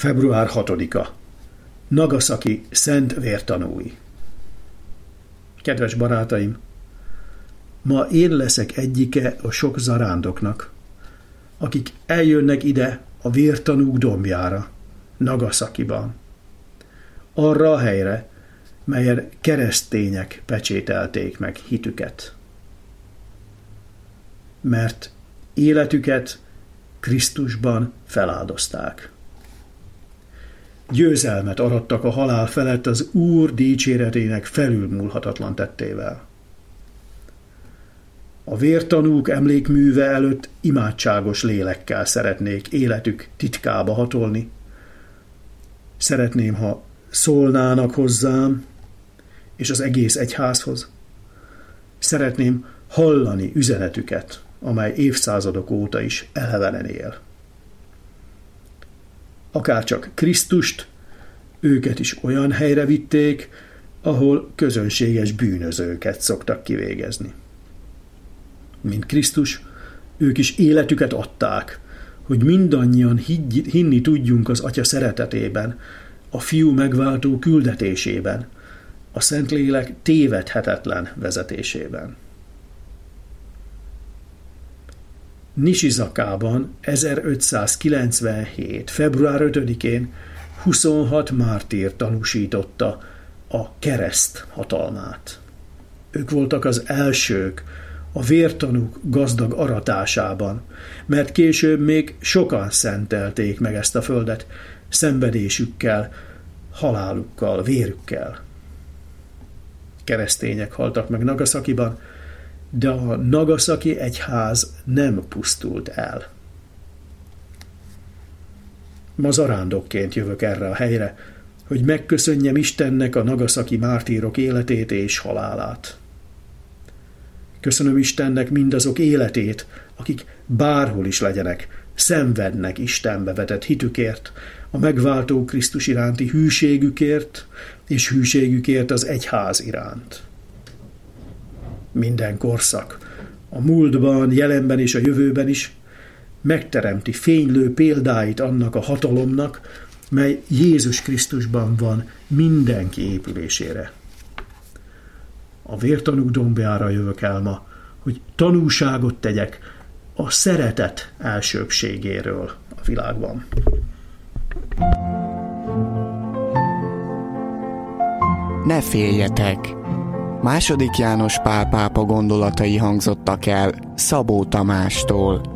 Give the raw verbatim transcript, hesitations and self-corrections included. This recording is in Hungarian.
február hatodika. Nagasaki szent vértanúi. Kedves barátaim, ma én leszek egyike a sok zarándoknak, akik eljönnek ide a vértanúk dombjára, Nagasakiban. Arra a helyre, melyen keresztények pecsételték meg hitüket. Mert életüket Krisztusban feláldozták. Győzelmet arattak a halál felett az Úr dicséretének felülmúlhatatlan tettével. A vértanúk emlékműve előtt imádságos lélekkel szeretnék életük titkába hatolni. Szeretném, ha szólnának hozzám, és az egész egyházhoz. Szeretném hallani üzenetüket, amely évszázadok óta is elevenen él. Akárcsak Krisztust, őket is olyan helyre vitték, ahol közönséges bűnözőket szoktak kivégezni. Mint Krisztus, ők is életüket adták, hogy mindannyian higgy, hinni tudjunk az Atya szeretetében, a Fiú megváltó küldetésében, a Szentlélek tévedhetetlen vezetésében. Nisizakában ezerötszázkilencvenhét. február ötödikén huszonhat mártír tanúsította a kereszt hatalmát. Ők voltak az elsők a vértanúk gazdag aratásában, mert később még sokan szentelték meg ezt a földet szenvedésükkel, halálukkal, vérükkel. Keresztények haltak meg Nagasakiban, de a Nagasaki egyház nem pusztult el. Ma zarándokként jövök erre a helyre, hogy megköszönjem Istennek a nagasaki mártírok életét és halálát. Köszönöm Istennek mindazok életét, akik bárhol is legyenek, szenvednek Istenbe vetett hitükért, a megváltó Krisztus iránti hűségükért, és hűségükért az egyház iránt. Minden korszak, a múltban, jelenben és a jövőben is megteremti fénylő példáit annak a hatalomnak, mely Jézus Krisztusban van mindenki épülésére. A vértanúk dombjára jövök el ma, hogy tanúságot tegyek a szeretet elsőbbségéről a világban. Ne féljetek! Második János Pál pápa gondolatai hangzottak el Szabó Tamástól.